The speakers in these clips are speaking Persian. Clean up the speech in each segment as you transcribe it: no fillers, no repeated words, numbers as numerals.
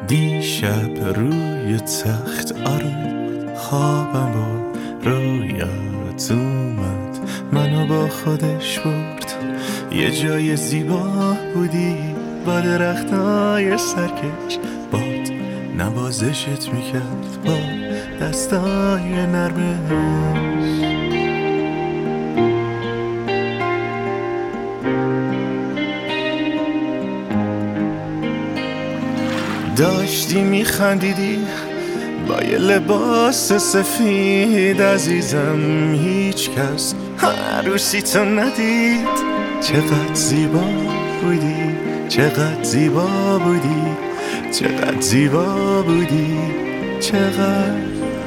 دیشب روی تخت آروم خوابم با رویت اومد، منو با خودش برد یه جای زیبا بودی با درختای سرکش، باد نوازشت میکرد با دستای نرمش. داشتی میخندیدی با یه لباس سفید عزیزم، هیچ کس عروسی تو ندید. چقدر زیبا بودی، چقدر زیبا بودی، چقدر زیبا بودی، چقدر.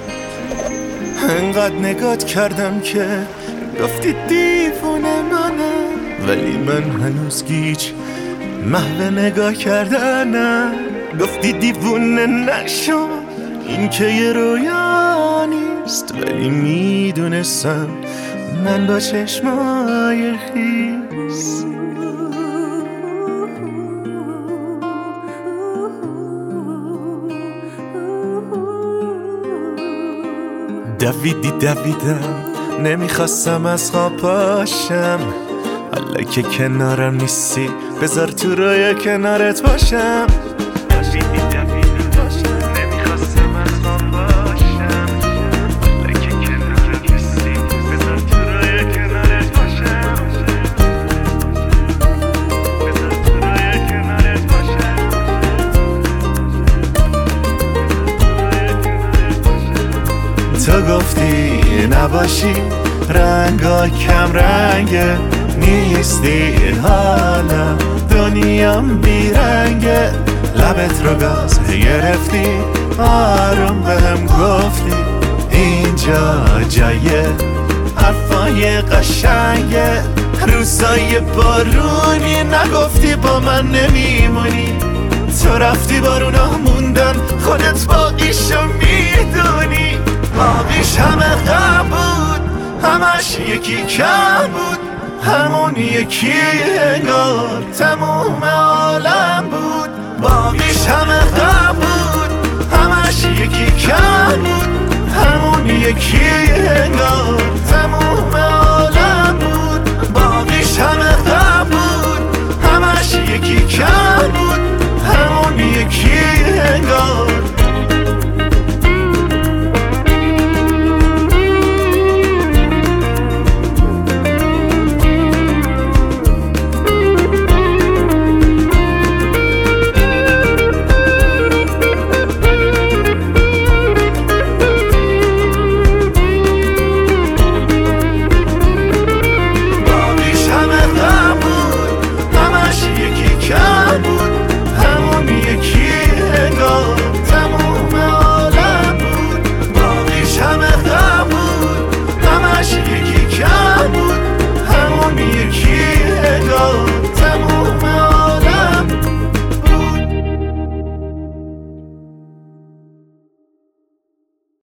انقدر نگات کردم که گفتی دیوونه منم، ولی من هنوز گیج محو نگاه کردنم. گفتی دیوونه نشو، این که یه رویا نیست، ولی میدونستم من با چشمای خیس. دویدم نمیخواستم از خواب پاشم، حالا که کنارم نیستی بذار تو رویا کنارت باشم. تو گفتی نباشی رنگا کم رنگه، نیستی حالا دنیام بیرنگه. لبت رو گاز گرفتی آروم بهم گفتی اینجا جای حرفای قشنگه. روزای بارونی نگفتی با من نمیمونی، تو رفتی بارونا موندن، خودت باقیشو میدونی. باقیش همه غم بود، همش یکی کم بود، همون یکی انگار تموم عالم بود. باقیش همه غم بود، همش یکی کم بود، همون یکی